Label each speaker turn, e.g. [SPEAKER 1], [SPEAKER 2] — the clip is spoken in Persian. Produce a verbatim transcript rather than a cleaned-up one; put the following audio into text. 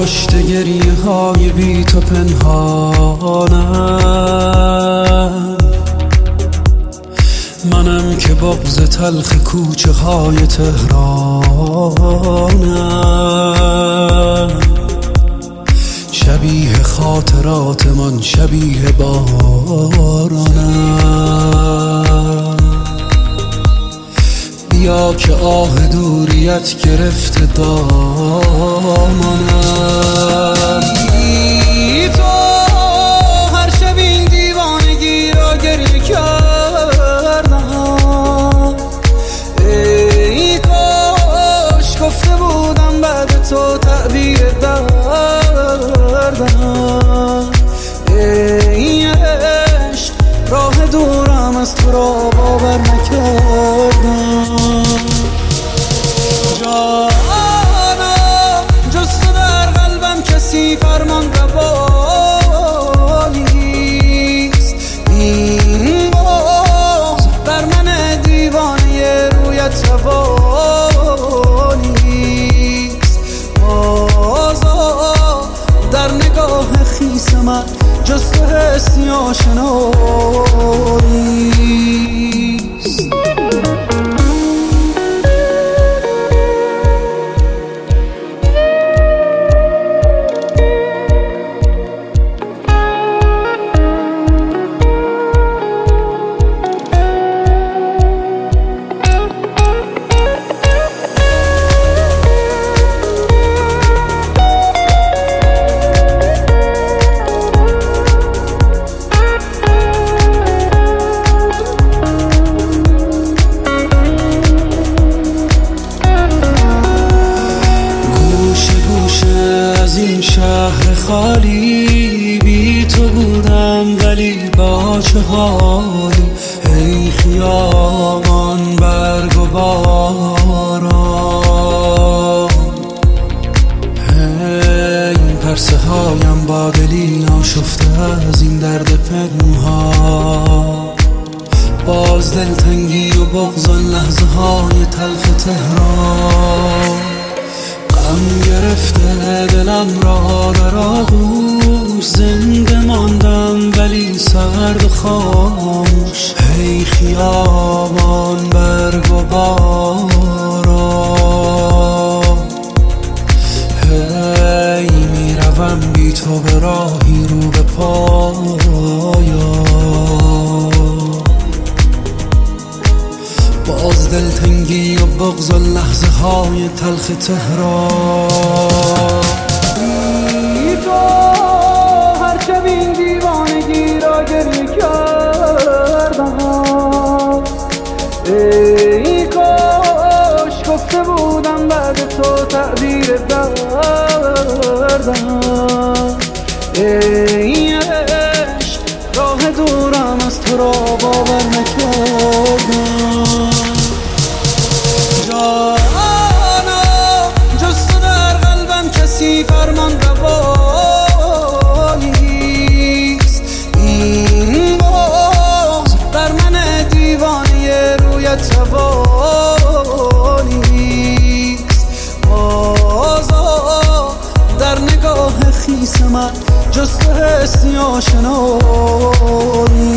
[SPEAKER 1] پشت گریه های بی تو پنهانم، منم که بغض تلخ کوچه های تهرانم. شبیه خاطرات من شبیه بارانم. بیا که آه دوریت گرفته دامانم. ای تو هر شب این دیوانگی را گریه کردم. ای کاش گفته بودم بعد تو تعبیر دردم. ای عشق راه دورم از تو را باور نکردم. جانم جز تو در قلبم کسی فرمان روانیست. این بغض بر من دیوانه رویت روانیست. بازا در نگاه خیس من جز تو حسی آشناییست. شهر خالی بی تو بودم ولی با چه حالی. ای خیابان برگ و باران، ای پرسه هایم با دلی آشفته از این درد پنهان. باز دلتنگی و بغض آن لحظه های تلخ تهران. غم گرفته دلم را در آغوش، زنده ماندم ولی سرد و خاموش. هی خیابان برگ و باران، هی میروم بی تو به راهی رو به پایان. باز دلتنگی و بغض لحظه های تلخ تهران.
[SPEAKER 2] ای تو هر شب این دیوانگی را گریه کردم. ای کاش گفته بودم بعد تو تعبیر دردم. ای عشق راه دورم از تو را باور نکردم. جانم جز تو در قلبم کسی فرمان روانیست. این بغض بر من دیوانه رویت روانیست. بازا در نگاه خیس من جز تو حسی آشنایی.